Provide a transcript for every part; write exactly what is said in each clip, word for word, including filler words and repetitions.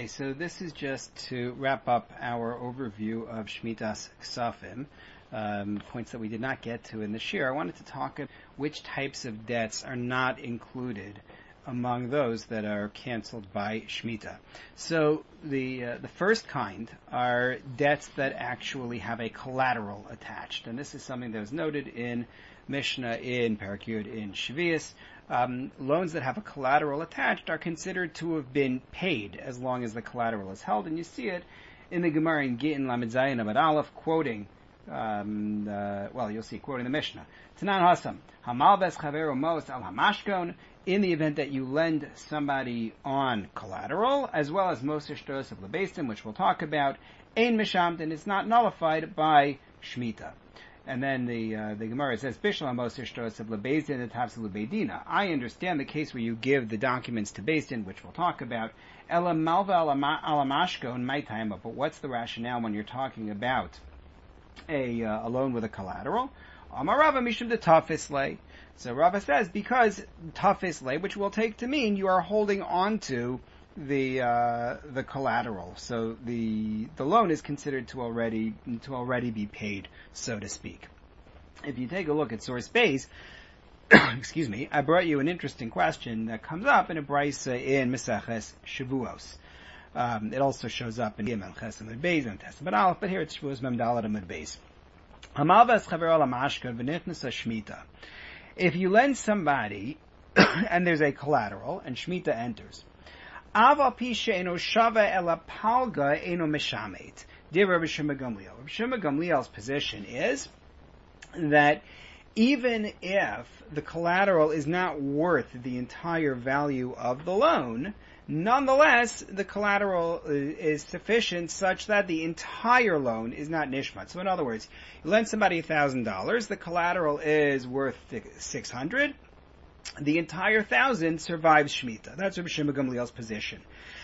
so this is just to wrap up our overview of Shmitas Ksafim, um, points that we did not get to in the shir. I wanted to talk about which types of debts are not included among those that are canceled by Shemitah. So the uh, the first kind are debts that actually have a collateral attached, and this is something that was noted in Mishnah, in Perek Yud, in Shvius. Um, loans that have a collateral attached are considered to have been paid as long as the collateral is held, and you see it in the Gemara in Gittin Lamed Zayin Amud Aleph, quoting, um, uh, well, you'll see, quoting the Mishnah. Tanan Hasam, Hamalbes Chaveru Mos Al Hamashkon, in the event that you lend somebody on collateral, as well as Moshe Shtos of Lebeistim, which we'll talk about, Ein Mishamtin, it's not nullified by Shemitah. And then the uh, the Gemara says, "Bishlam Moshe Shtos of Lebeistin and Tafsilu Beidina." I understand the case where you give the documents to Beis which we'll talk about. Ela Malva Alamashko and Maitayma. But what's the rationale when you're talking about a uh, a loan with a collateral? Amarava Mishum de Tafis Lei. So Rava says because Tafis Lei, which we'll take to mean you are holding on to the uh, the collateral, so the the loan is considered to already to already be paid, so to speak. If you take a look at source base, excuse me, I brought you an interesting question that comes up in a brisa in Meseches Shavuos. Um, it also shows up in Gimel Ches Amud Beis and Testament Aleph, but here it's Shavuos Mem Daled Amud Beis. Hamalvas Chaver Al Hamashka v'Nitnas Shmita. If you lend somebody and there's a collateral and Shmita enters. Aval pisha eno shava ela palga eno mishamet. Dear Rabbi Shimon Gamliel. Rabbi Shimon Gamliel's position is that even if the collateral is not worth the entire value of the loan, nonetheless, the collateral is sufficient such that the entire loan is not nishmat. So in other words, you lend somebody a thousand dollars, the collateral is worth six hundred. The entire thousand survives Shemitah. That's Rabbi Shimon Gamliel's position.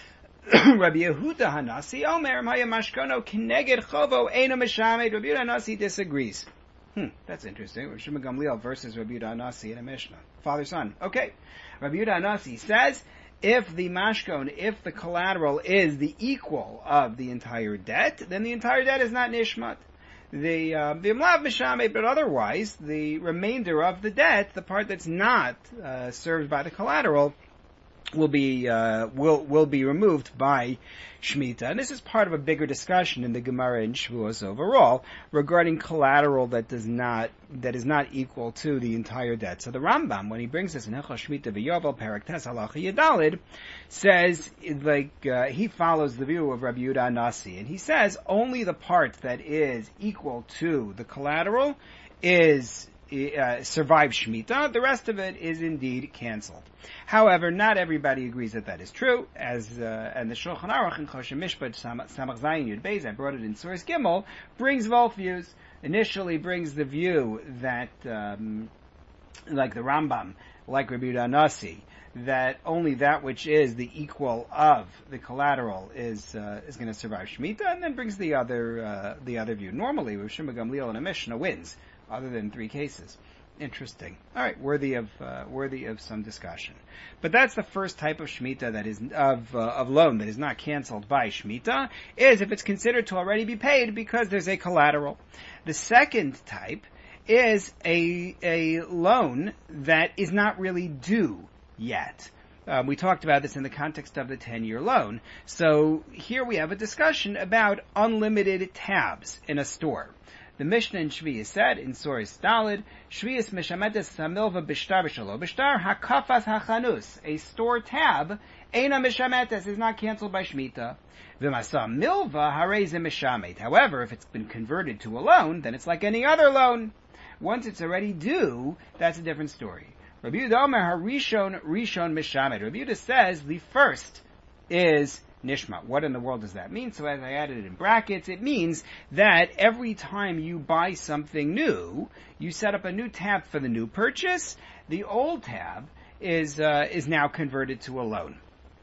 Rabbi Yehuda Hanasi, Omer Maya Mashkono Kineged Chovo Eino Meshamed. Rabbi Yehuda Hanasi disagrees. Hmm, that's interesting. Rabbi Shimon Gamliel versus Rabbi Yehuda Hanasi in a Mishnah. Father son. Okay. Rabbi Yehuda Hanasi says if the mashkon, if the collateral is the equal of the entire debt, then the entire debt is not nishmat. The Vimlav Mishame, but otherwise, the remainder of the debt, the part that's not uh, served by the collateral, will be uh, will will be removed by Shemitah. And this is part of a bigger discussion in the Gemara in Shavuos overall regarding collateral that does not that is not equal to the entire debt. So the Rambam, when he brings this in Hilchos Shemitah v'Yovel Perek Tes Halacha Yedalid, says like uh, he follows the view of Rabbi Yehuda Nasi, and he says only the part that is equal to the collateral is Uh, survive Shemitah. The rest of it is indeed canceled. However, not everybody agrees that that is true, as uh, and the Shulchan Aruch in Choshen Mishpat Samach Zayin Yud Beis, I brought it in Source Gimel, brings both views. Initially brings the view that, um, like the Rambam, like Rabbi Yehuda Nasi, that only that which is the equal of the collateral is uh, is going to survive Shemitah, and then brings the other uh, the other view. Normally, Rav Shimon Gamliel in a Mishnah wins, other than three cases. Interesting. All right, worthy of uh, worthy of some discussion. But that's the first type of Shemitah that is of uh, of loan that is not canceled by Shemitah, is if it's considered to already be paid because there's a collateral. The second type is a a loan that is not really due yet. Um, we talked about this in the context of the ten-year loan. So here we have a discussion about unlimited tabs in a store. The Mishnah in Shvius said, in Source Dalid, Shvius Mishametes Samilva Bishtar Bishalo Bishtar Hakafas Hachanus. A store tab, Eina Mishametes, is not canceled by Shemitah. V'masa Milva Hareze Mishamet. However, if it's been converted to a loan, then it's like any other loan. Once it's already due, that's a different story. Rabbi Yehuda Omer Harishon Rishon Mishamet. Rabbi Yehuda says the first is Nishma. What in the world does that mean? So as I added it in brackets, it means that every time you buy something new, you set up a new tab for the new purchase. The old tab is uh, is now converted to a loan.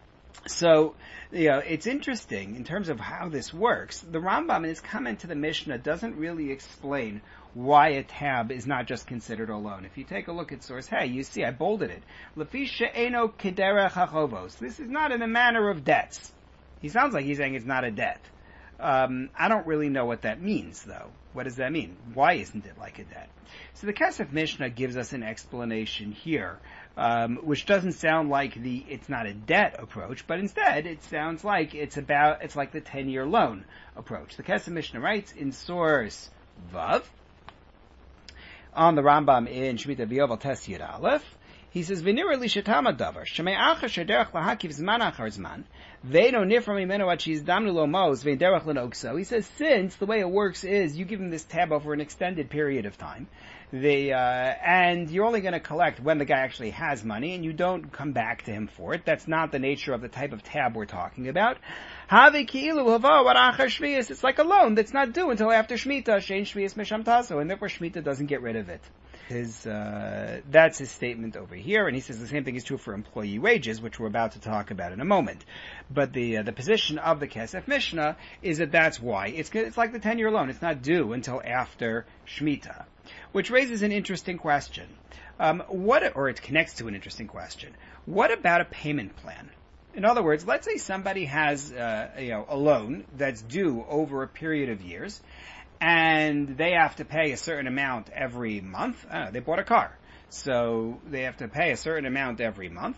So, you know, it's interesting in terms of how this works. The Rambam in his comment to the Mishnah doesn't really explain why a tab is not just considered a loan. If you take a look at source, hey, you see, I bolded it. Lefi she'eno kederech hachovos. This is not in the manner of debts. He sounds like he's saying it's not a debt. Um, I don't really know what that means, though. What does that mean? Why isn't it like a debt? So the Kesef Mishnah gives us an explanation here, um, which doesn't sound like the "it's not a debt" approach, but instead it sounds like it's about it's like the ten-year loan approach. The Kesef Mishnah writes in source Vav on the Rambam in Shemitah B'Yovel Tes Yud Aleph. He says, "V'nira li shetama davar shemei acher shederach lahakiv zman achar zman ve'no nifra mimenu ad sheyizdamnu lo mos ve'derach lenokso." He says, since the way it works is you give him this tab over an extended period of time, the uh, and you're only going to collect when the guy actually has money, and you don't come back to him for it. That's not the nature of the type of tab we're talking about. It's like a loan that's not due until after Shemitah. Shein Shvius Misham Taso, and therefore Shemitah doesn't get rid of it. His, uh, that's his statement over here, and he says the same thing is true for employee wages, which we're about to talk about in a moment. But the uh, the position of the Kesef Mishnah is that that's why. It's it's like the ten-year loan. It's not due until after Shemitah, which raises an interesting question. Um, what, or it connects to an interesting question. What about a payment plan? In other words, let's say somebody has uh, you know, a loan that's due over a period of years, and they have to pay a certain amount every month. Uh, they bought a car, so they have to pay a certain amount every month.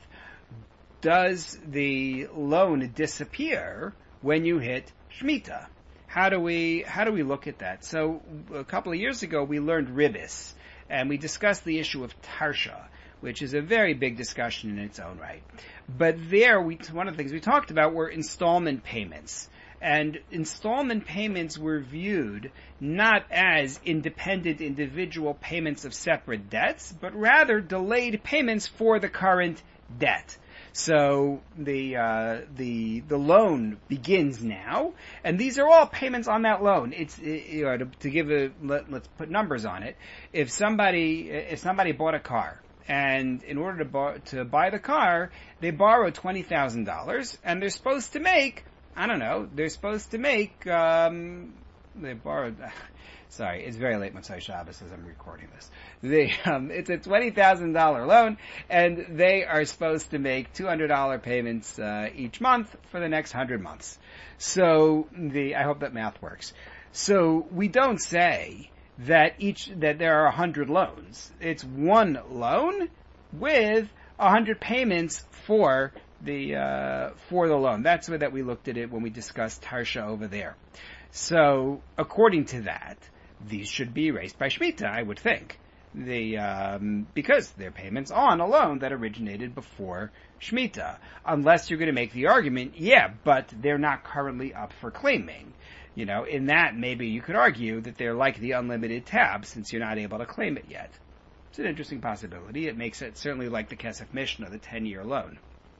Does the loan disappear when you hit Shemitah? How do we how do we look at that? So a couple of years ago we learned ribis, and we discussed the issue of tarsha, which is a very big discussion in its own right. But there, we one of the things we talked about were installment payments. And installment payments were viewed not as independent individual payments of separate debts, but rather delayed payments for the current debt. So the uh, the the loan begins now, and these are all payments on that loan. It's you know, to, to give a let, let's put numbers on it. If somebody if somebody bought a car, and in order to buy, to buy the car, they borrow twenty thousand dollars, and they're supposed to make I don't know. They're supposed to make. Um, they borrowed. Sorry, it's very late Motzei Shabbos as I'm recording this. They, um, it's a twenty thousand dollar loan, and they are supposed to make two hundred dollar payments uh, each month for the next hundred months. So the I hope that math works. So we don't say that each that there are a hundred loans. It's one loan with a hundred payments for. The uh, for the loan. That's the way that we looked at it when we discussed Tarsha over there. So, according to that, these should be erased by Shemitah, I would think. The um, because they're payments on a loan that originated before Shemitah. Unless you're going to make the argument, yeah, but they're not currently up for claiming. You know, in that, maybe you could argue that they're like the unlimited tab, since you're not able to claim it yet. It's an interesting possibility. It makes it certainly like the Kesef Mishnah, the ten-year loan.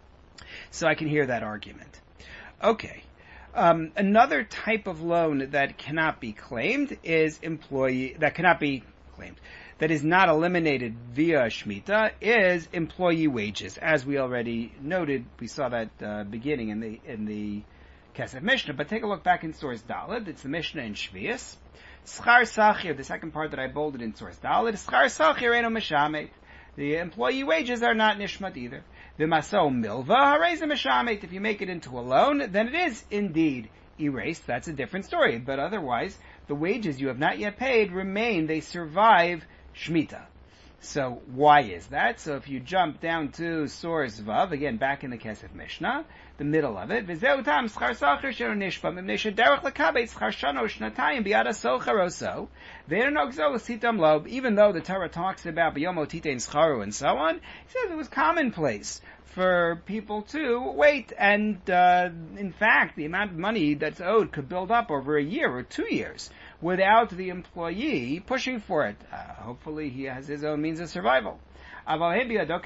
So I can hear that argument. Okay. Um, another type of loan that cannot be claimed is employee, that cannot be claimed, that is not eliminated via Shemitah, is employee wages. As we already noted, we saw that uh, beginning in the in the Kesef Mishnah, but take a look back in source Daled. It's the Mishnah in Shvius. Schar Sachir, the second part that I bolded in source Daled, Schar Sachir eno mishamet. The employee wages are not nishmat either. The maso milva hareza mishamet. If you make it into a loan, then it is indeed erased. That's a different story. But otherwise, the wages you have not yet paid remain. They survive Shemitah. So why is that? So if you jump down to source Vav, again back in the Kesef Mishnah, the middle of it, V'zeu tam schar sacher shelo nishpa mipnei shederach lekabel schar shano shnatayim biyad hasocher oso ve'eino nogzo l'sitam lo. Even though the Torah talks about biyomo titein scharu and so on, it says it was commonplace for people to wait, and uh, in fact, the amount of money that's owed could build up over a year or two years without the employee pushing for it. Uh, hopefully he has his own means of survival. We look at it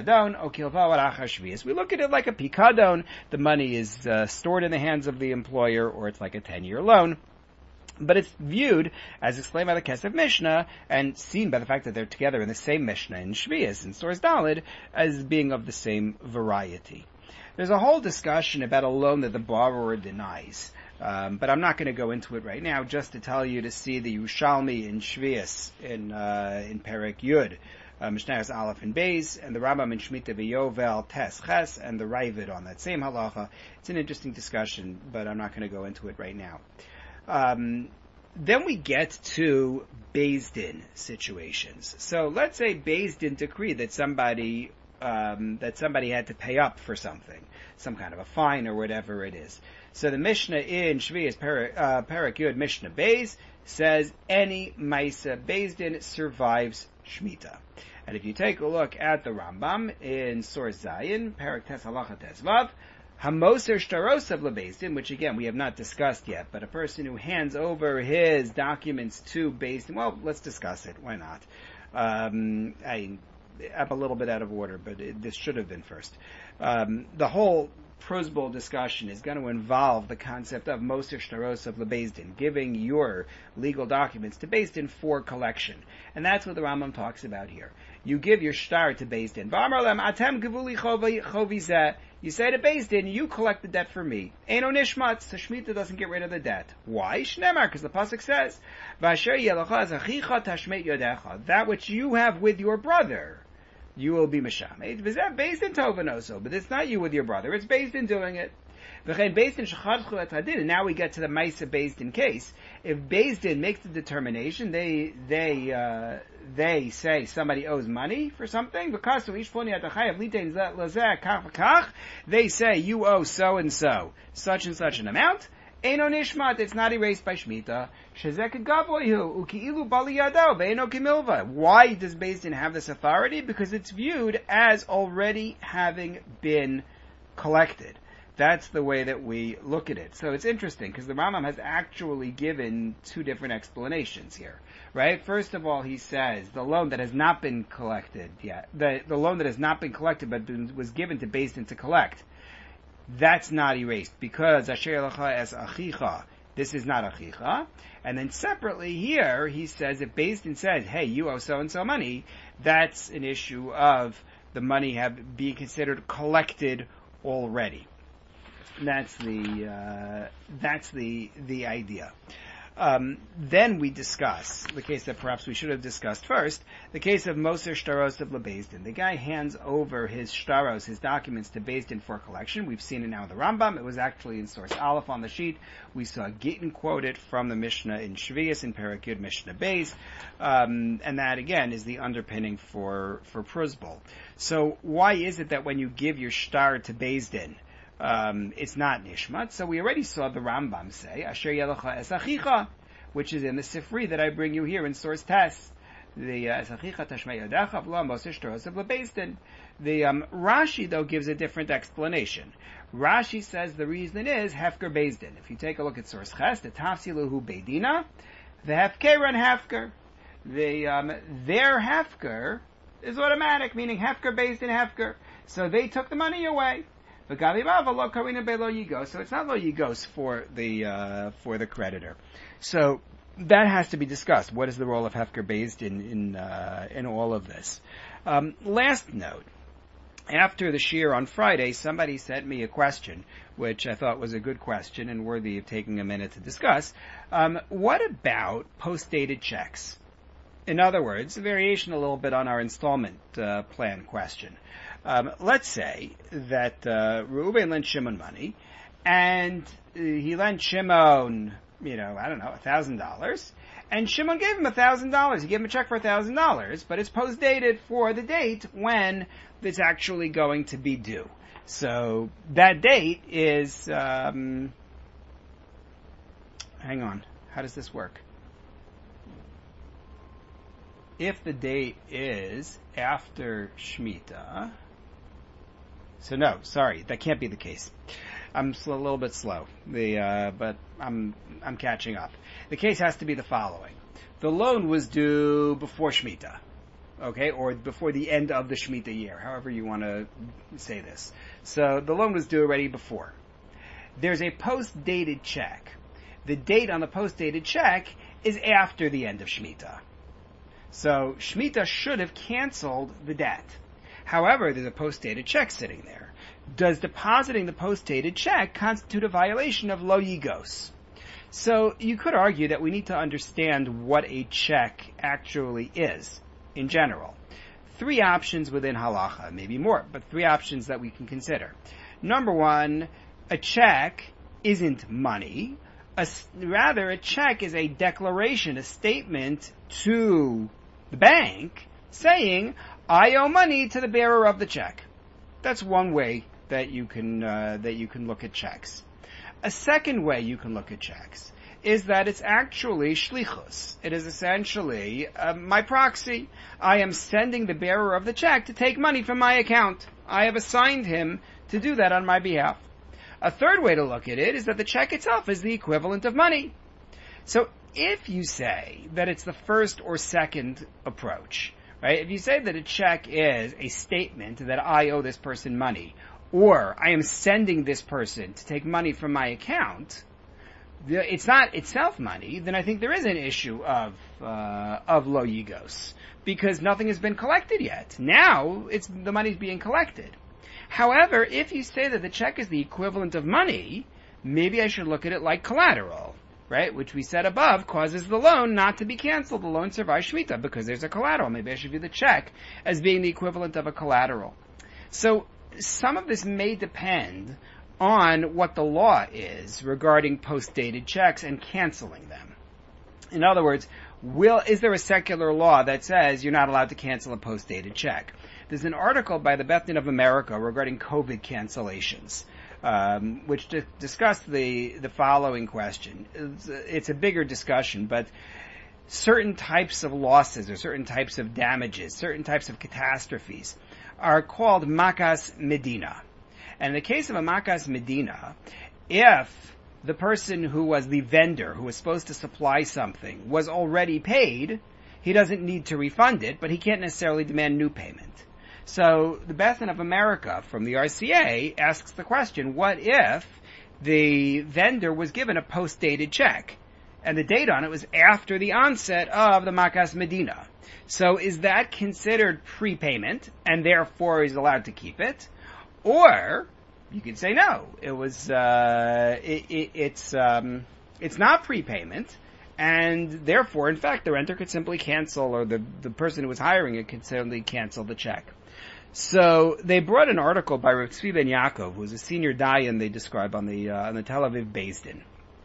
like a pikadon. The money is uh, stored in the hands of the employer, or it's like a ten-year loan. But it's viewed, as explained by the Kesef Mishnah, and seen by the fact that they're together in the same Mishnah in Shvius, in Source Daled, as being of the same variety. There's a whole discussion about a loan that the borrower denies. Um, but I'm not going to go into it right now, just to tell you to see the Yerushalmi in Shvius, in, uh, in Perek Yud, uh, Mishnayos Aleph and Beis, and the Rambam in Shemitah V'Yovel Tes Ches, and the Ravid on that same halacha. It's an interesting discussion, but I'm not going to go into it right now. Um, then we get to Beis Din situations. So let's say Beis Din decreed that somebody um, that somebody had to pay up for something, some kind of a fine or whatever it is. So the Mishnah in Shvi'as Parak uh, Parak Yud Mishnah Beis says any Maisa Beis Din survives Shemitah. And if you take a look at the Rambam in Source Zayin, Parak Tes Halacha Tes Vav, Hamoser Shtarosav LeBeis Din, which again we have not discussed yet, but a person who hands over his documents to Beis Din, well, let's discuss it. Why not? Um, I, I'm a little bit out of order, but it, this should have been first. Um, the whole Prozbul discussion is going to involve the concept of Moser Shtarosav LeBeis Din, giving your legal documents to Beis Din for collection. And that's what the Rambam talks about here. You give your shtar to Beis Din. You say to Beis Din, you collect the debt for me. Eino nishmat, so Shemitah doesn't get rid of the debt. Why? Shnemar, because the pasuk says, that which you have with your brother, you will be mishamed. Beis Din tovanoso, but it's not you with your brother, it's Beis Din doing it. And now we get to the Maisa Beis Din case. If Beis Din makes the determination, they they uh, they say somebody owes money for something. They say you owe so and so such and such an amount. Eino nishmat, it's not erased by Shemitah. Why does Beis Din have this authority? Because it's viewed as already having been collected. That's the way that we look at it. So it's interesting because the Rambam has actually given two different explanations here, right? First of all, he says the loan that has not been collected yet, the, the loan that has not been collected but been, was given to Beis Din to collect, that's not erased because Asher Lacha es Achicha, this is not Achicha. And then separately here, he says if Beis Din says, hey, you owe so-and-so money, that's an issue of the money have being considered collected already. That's the uh, that's the the idea. Um, then we discuss the case that perhaps we should have discussed first, the case of Moser Shtaros of LeBeis Din. The guy hands over his shtaros, his documents, to Beis Din for collection. We've seen it now in the Rambam. It was actually in source Aleph on the sheet. We saw Gittin quoted from the Mishnah in Shvi'as in Parak Yud Mishnah Beis, um, and that again is the underpinning for for Prozbul. So why is it that when you give your shtar to Beis Din, Um, it's not nishmat? So we already saw the Rambam say, Asher Yelacha es Achicha, which is in the Sifri that I bring you here in source Tes. The es Achicha Tashmei Yodecha V'lo Moser Shtarosav LeBeis Din. The um, Rashi though gives a different explanation. Rashi says the reason is Hefker Beis Din. If you take a look at source Ches, the Tafsiluhu Beidina, the Hefker and Hefker. The um, their Hefker is automatic, meaning Hefker Beis Din Hefker. So they took the money away. So it's not lo yigos for the uh, for the creditor. So that has to be discussed. What is the role of Hefker Beis Din in uh, in all of this? Um, last note: after the shir on Friday, somebody sent me a question, which I thought was a good question and worthy of taking a minute to discuss. Um, what about post-dated checks? In other words, a variation a little bit on our installment uh, plan question. Um, let's say that uh, Reuben lent Shimon money, and uh, he lent Shimon, you know, I don't know, a thousand dollars, and Shimon gave him a thousand dollars. He gave him a check for a thousand dollars, but it's post-dated for the date when it's actually going to be due. So that date is, um, hang on, how does this work? If the date is after Shemitah, so no, sorry, that can't be the case. I'm a little bit slow, the uh, but I'm I'm catching up. The case has to be the following: the loan was due before Shemitah, okay, or before the end of the Shemitah year, however you want to say this. So the loan was due already before. There's a post-dated check. The date on the post-dated check is after the end of Shemitah. So Shemitah should have canceled the debt. However, there's a post-dated check sitting there. Does depositing the post-dated check constitute a violation of lo yigos? So you could argue that we need to understand what a check actually is in general. three options within halacha, maybe more, but three options that we can consider. Number one, a check isn't money. A, rather, a check is a declaration, a statement to the bank saying, I owe money to the bearer of the check. That's one way that you can uh, that you can look at checks. A second way you can look at checks is that it's actually shlichus. It is essentially uh, my proxy. I am sending the bearer of the check to take money from my account. I have assigned him to do that on my behalf. A third way to look at it is that the check itself is the equivalent of money. So if you say that it's the first or second approach, right? If you say that a check is a statement that I owe this person money, or I am sending this person to take money from my account, it's not itself money, then I think there is an issue of uh, of lo yigos, because nothing has been collected yet. Now it's the money's being collected. However, if you say that the check is the equivalent of money, maybe I should look at it like collateral, right? Which we said above causes the loan not to be canceled. The loan survives Shemitah because there's a collateral. Maybe I should view the check as being the equivalent of a collateral. So some of this may depend on what the law is regarding post-dated checks and canceling them. In other words, will is there a secular law that says you're not allowed to cancel a post-dated check? There's an article by the Beth Din of America regarding COVID cancellations, um, which di- discussed the, the following question. It's, it's a bigger discussion, but certain types of losses or certain types of damages, certain types of catastrophes are called makas medina. And in the case of a makas medina, if the person who was the vendor, who was supposed to supply something, was already paid, he doesn't need to refund it, but he can't necessarily demand new payment. So the Beth Din of America from the R C A asks the question, what if the vendor was given a post-dated check, and the date on it was after the onset of the makas medina? So is that considered prepayment, and therefore he's allowed to keep it? Or you could say no, it was uh, it, it, it's um, it's not prepayment, and therefore, in fact, the renter could simply cancel, or the the person who was hiring it could simply cancel the check. So they brought an article by Rav Tzvi Ben Yaakov, who was a senior dayan they describe on the uh, on the Tel Aviv Beis Din,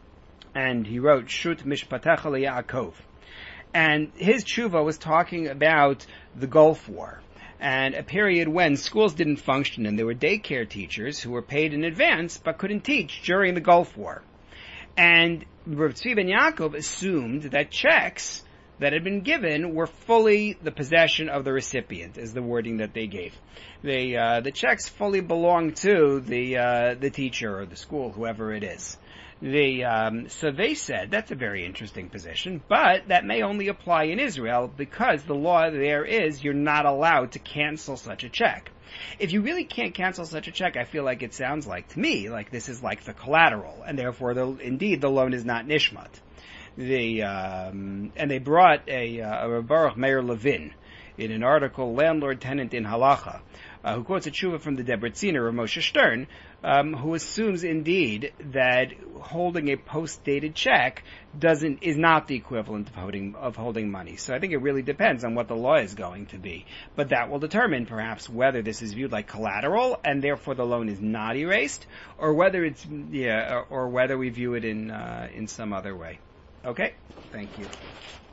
and he wrote Shut Mishpatecha LeYaakov, and his tshuva was talking about the Gulf War, and a period when schools didn't function and there were daycare teachers who were paid in advance but couldn't teach during the Gulf War. And Rav Tzvi Ben Yaakov assumed that checks that had been given were fully the possession of the recipient, is the wording that they gave. They, uh, the checks fully belonged to the uh, the teacher or the school, whoever it is. The, um, so they said, that's a very interesting position, but that may only apply in Israel because the law there is you're not allowed to cancel such a check. If you really can't cancel such a check, I feel like it sounds like, to me, like this is like the collateral, and therefore, the, indeed, the loan is not nishmat. The, um, and they brought a, uh, a Baruch Meir Levin in an article, Landlord Tenant in Halacha, uh, who quotes a tshuva from the Debretziner of Moshe Stern, um, who assumes indeed that holding a post-dated check doesn't is not the equivalent of holding of holding money. So I think it really depends on what the law is going to be, but that will determine perhaps whether this is viewed like collateral and therefore the loan is not erased, or whether it's yeah, or, or whether we view it in uh, in some other way. Okay, thank you.